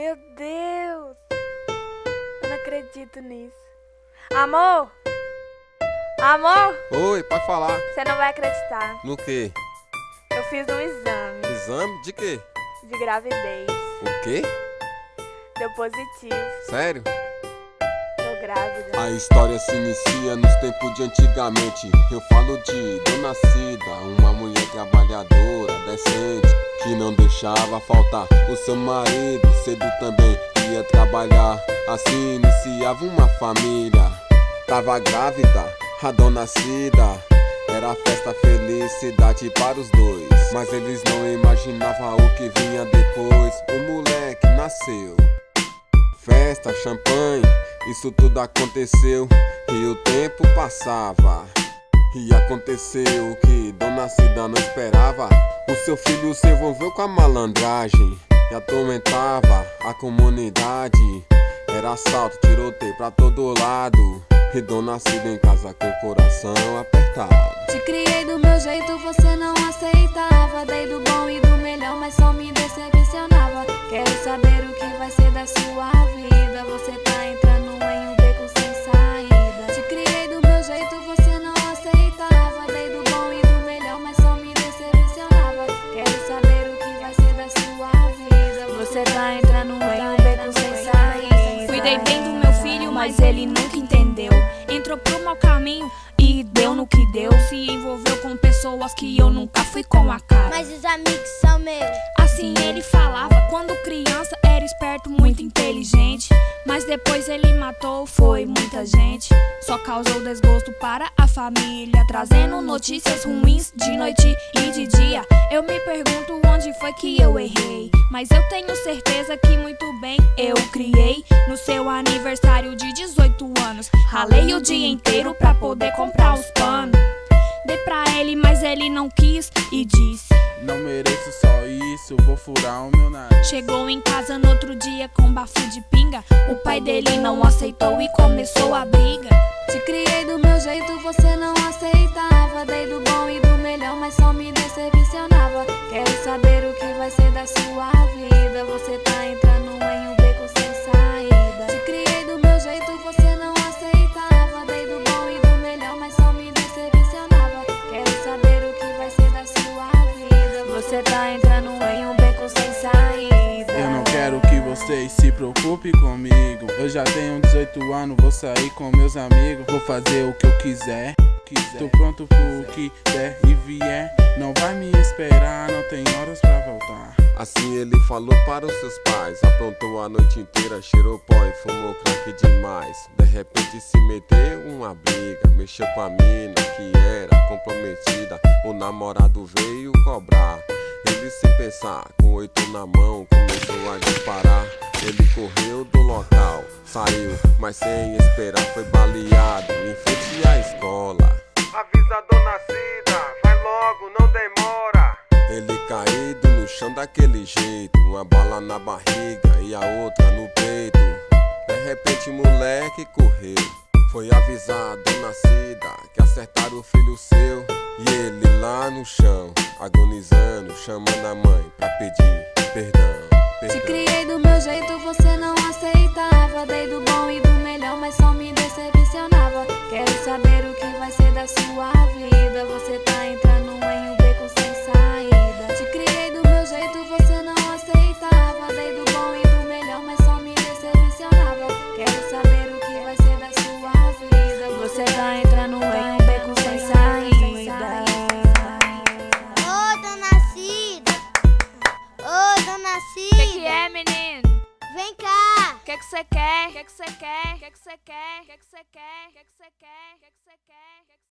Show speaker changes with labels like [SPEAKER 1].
[SPEAKER 1] Meu Deus! Eu não acredito nisso. Amor! Amor!
[SPEAKER 2] Oi, pode falar.
[SPEAKER 1] Você não vai acreditar.
[SPEAKER 2] No quê?
[SPEAKER 1] Eu fiz um exame
[SPEAKER 2] Exame? De quê?
[SPEAKER 1] de gravidez.
[SPEAKER 2] O quê?
[SPEAKER 1] Deu positivo.
[SPEAKER 2] Sério?
[SPEAKER 1] Tô grávida.
[SPEAKER 2] A história se inicia nos tempos de antigamente. Eu falo de Dona Cida, uma mulher trabalhadora, decente, que não deixava faltar o seu marido. Cedo também ia trabalhar, assim iniciava uma família. Tava grávida, a Dona Cida. Era festa, felicidade para os dois, mas eles não imaginavam o que vinha depois. O moleque nasceu. Festa, champanhe, isso tudo aconteceu e o tempo passava. E aconteceu o que Dona Cida não esperava. O seu filho se envolveu com a malandragem e atormentava a comunidade. Era assalto, tiroteio pra todo lado, e Dona Cida em casa com o coração apertado.
[SPEAKER 3] Te criei do meu jeito, você não aceitava. Dei do bom e do melhor, mas só me decepcionava. Quero saber o que vai ser da sua vida. Você tá entrando em um beco sem saída. Te criei do meu jeito, você não aceitava. Dei do bom e do melhor, mas só me decepcionava. Quero saber o que vai ser da sua vida.
[SPEAKER 1] Você tá entrando em um beco sem saída.
[SPEAKER 4] Cuidei bem do meu filho, mas ele nunca entendeu. Entrou pro mau caminho e deu no que deu. Se envolveu com pessoas que eu nunca fui com a cara.
[SPEAKER 5] Mas os amigos são meus.
[SPEAKER 4] Assim ele falava, quando criança era esperto, muito inteligente. Mas depois ele matou, foi muita gente. Só causou desgosto para a família, trazendo notícias ruins de noite e de dia. Eu me pergunto onde foi que eu errei, mas eu tenho certeza que muito bem eu criei. No seu aniversário de 18 anos, ralei o dia inteiro pra poder comprar os panos. Dei pra ele, mas ele não quis e disse:
[SPEAKER 6] não mereço só isso, vou furar o meu nariz.
[SPEAKER 4] Chegou em casa no outro dia com bafo de pinga. O pai dele não aceitou e começou a briga.
[SPEAKER 3] Te criei do meu jeito, você não aceitava. Dei do bom e do melhor, mas só me decepcionava. Quero saber o que vai ser da sua vida. Você tá entrando em um beco sem saída. Te criei do meu jeito, você não aceitava. Dei do bom e do melhor, mas só me decepcionava. Quero saber o que vai ser da sua vida.
[SPEAKER 1] Você tá entrando em um beco sem saída.
[SPEAKER 6] Eu não quero que vocês se preocupem comigo. Eu já tenho 18 anos, vou sair com meus amigos. Vou fazer o que eu quiser. Tô pronto pro que der e vier. Não vai me esperar, não tem horas pra voltar.
[SPEAKER 2] Assim ele falou para os seus pais. Aprontou a noite inteira, cheirou pó e fumou crack demais. De repente se meteu uma briga, mexeu com a mina que era comprometida. O namorado veio cobrar. Ele sem pensar, com 8 na mão, começou a disparar. Ele correu do local, saiu, mas sem esperar foi baleado em frente à escola. Avisa a Dona Cida, vai logo, não demora. Ele caído no chão daquele jeito, uma bala na barriga e a outra no peito. De repente o moleque correu, foi avisar a Dona Cida que acertaram o filho seu. E ele lá no chão, agonizando, chamando a mãe pra pedir perdão.
[SPEAKER 3] Te criei do meu jeito, você não aceitava. Dei do bom e do melhor, mas só me decepcionava. Quero saber o que vai ser da sua vida. Você tá entrando em um beco sem saída. Te criei do meu jeito, você não aceitava. Dei do bom e do melhor, mas só me decepcionava. Quero saber o que vai ser da sua vida.
[SPEAKER 1] Você tá entrando em um beco sem saída.
[SPEAKER 5] Ô, Dona Cida. Ô, Dona Cida.
[SPEAKER 1] Que é, menino?
[SPEAKER 5] Vem cá.
[SPEAKER 1] Que você quer?
[SPEAKER 4] Que você quer? Que você quer? Que você quer? Que você quer? Que você quer?